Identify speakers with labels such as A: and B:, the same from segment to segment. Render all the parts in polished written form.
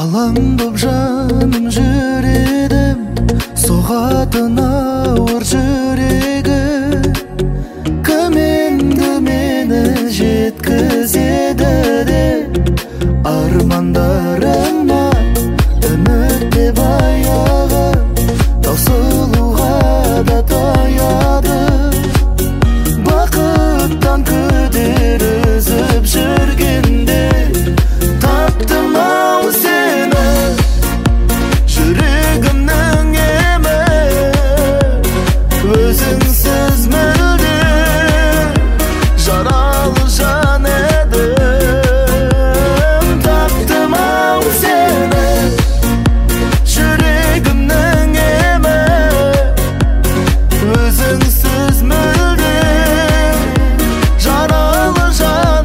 A: алаң боп жаным жүредім, соғатын ауыр жүрегі. Кім енді мені жеткізеді де армандарыма, үміт деп аяғы таусылуға да таяды. Бақыттан күдер үзіп жүргенде таптым ау сені, жүрегімнің емі. Өзіңсіз мүлде жаралы жан едім. Таптым ау сені, жүрегімнің емі. Өзіңсіз мүлде жаралы жан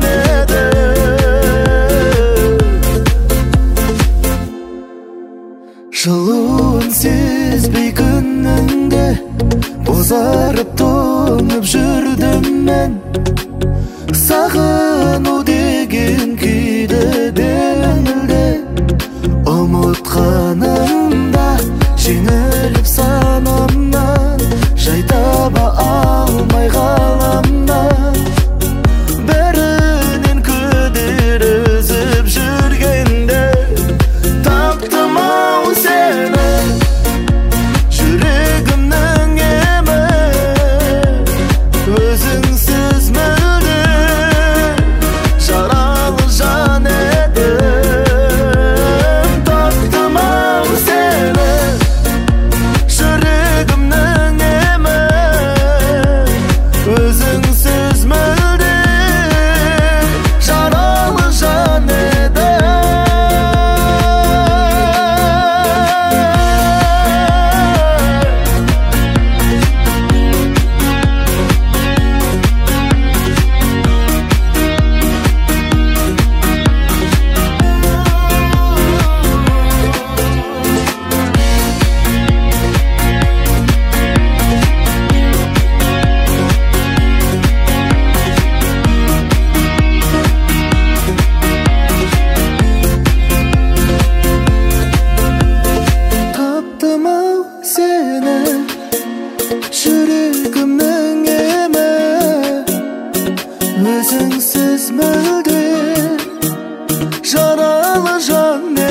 A: едім. Жылуын сезбей күніңде бозарып тоңып жүрдім мен. Сағыну деген күйді көңілде ұмытқанымда, жеңіліп санамнан жай таба алмай ғаламнан. Бірінен күдер үзіп жүргенде таптым ау сені, жүрегімнің емі. Өзіңсіз мүлде жаралы жан едім. Таптым ау сені, жүрегімнің емі. Өзіңсіз мүлде жаралы жан едім. Таптым ау сені, жүрегімнің емі. Өзіңсіз мүлде жаралы жан